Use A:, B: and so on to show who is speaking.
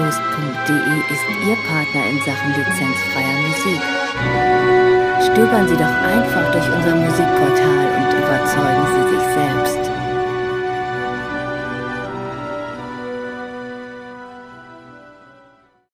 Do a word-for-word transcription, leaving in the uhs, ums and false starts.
A: Bluehost punkt de ist Ihr Partner in Sachen lizenzfreier Musik. Stöbern Sie doch einfach durch unser Musikportal und überzeugen Sie sich selbst.